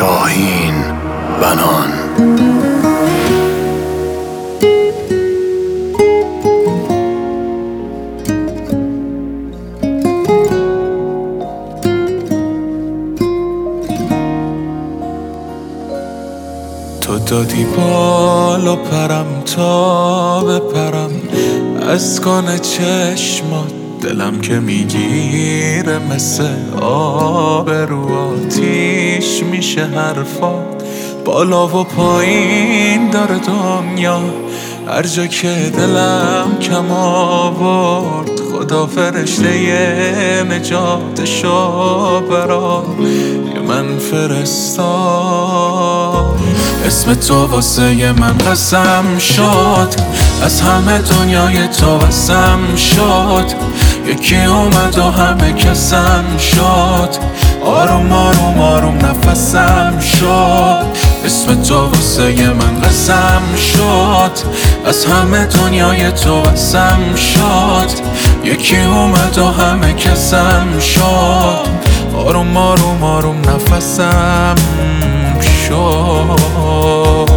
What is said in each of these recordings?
شاهین بنان. تو دادی بالا پرم تا بپرم از کن چشمات، دلم که میگیره مثل آب رو آتیش میشه حرفات. بالا و پایین داره دنیا، هر جا که دلم کم آورد خدا فرشته نجاتشو برا من فرستاد. اسم تو واسه من قسم شد، از همه دنیای تو واسم شد. یکی اومد و همه کسم شد، آروم آروم آروم نفسم شد. اسم تو واسه من قسم شد، از همه دنیای تو واسم شد. یکی اومد و همه کسم شد، آروم آروم آروم نفسم شد.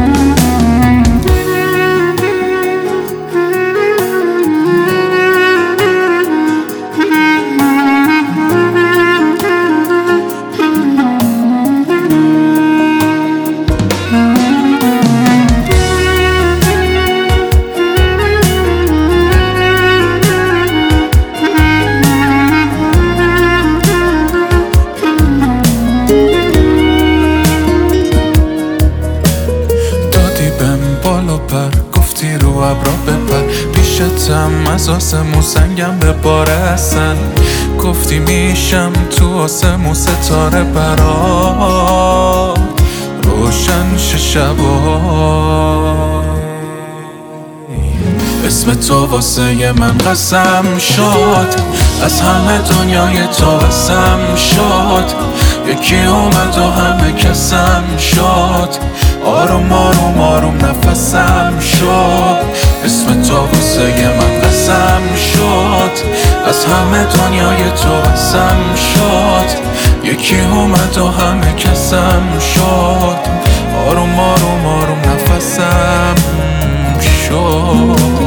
گفتی رو ابرا بپر، پیشتم از آسمون سنگم به بارستن. گفتی میشم تو آسمون ستاره برا روشن شبا. اسم تو واسه من قسم شد، از همه دنیای تو واسم شد. یکی اومد و همه کسم شد، آروم آروم آروم نفسم شد. اسم تو واسه من قسم شد، از همه دنیای تو واسم شد. یکی اومد و همه کسم شد، آروم آروم آروم نفسم شد.